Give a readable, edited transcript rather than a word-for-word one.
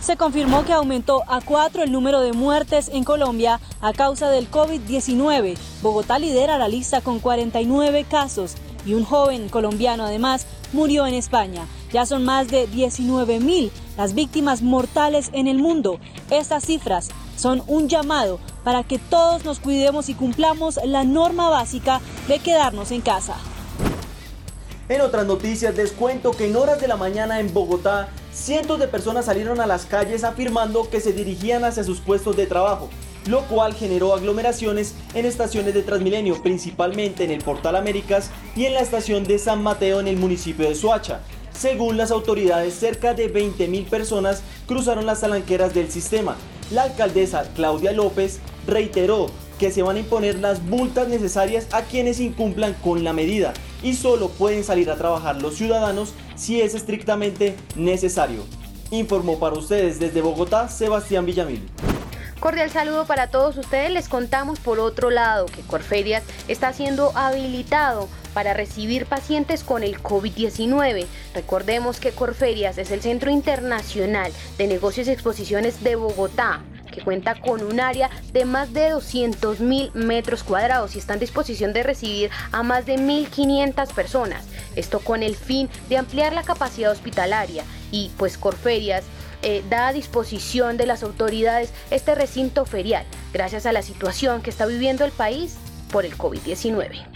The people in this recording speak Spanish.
Se confirmó que aumentó a 4 el número de muertes en Colombia a causa del COVID-19. Bogotá lidera la lista con 49 casos y un joven colombiano además murió en España. Ya son más de 19.000 las víctimas mortales en el mundo. Estas cifras son un llamado para que todos nos cuidemos y cumplamos la norma básica de quedarnos en casa. En otras noticias les cuento que en horas de la mañana en Bogotá, cientos de personas salieron a las calles afirmando que se dirigían hacia sus puestos de trabajo, lo cual generó aglomeraciones en estaciones de Transmilenio, principalmente en el Portal Américas y en la estación de San Mateo en el municipio de Soacha. Según las autoridades, cerca de 20.000 personas cruzaron las talanqueras del sistema. La alcaldesa Claudia López reiteró que se van a imponer las multas necesarias a quienes incumplan con la medida y solo pueden salir a trabajar los ciudadanos si es estrictamente necesario. Informó para ustedes desde Bogotá, Sebastián Villamil. Cordial saludo para todos ustedes. Les contamos por otro lado que Corferias está siendo habilitado para recibir pacientes con el COVID-19. Recordemos que Corferias es el Centro Internacional de Negocios y Exposiciones de Bogotá, que cuenta con un área de más de 200.000 metros cuadrados y está en disposición de recibir a más de 1.500 personas. Esto con el fin de ampliar la capacidad hospitalaria y pues Corferias da a disposición de las autoridades este recinto ferial gracias a la situación que está viviendo el país por el COVID-19.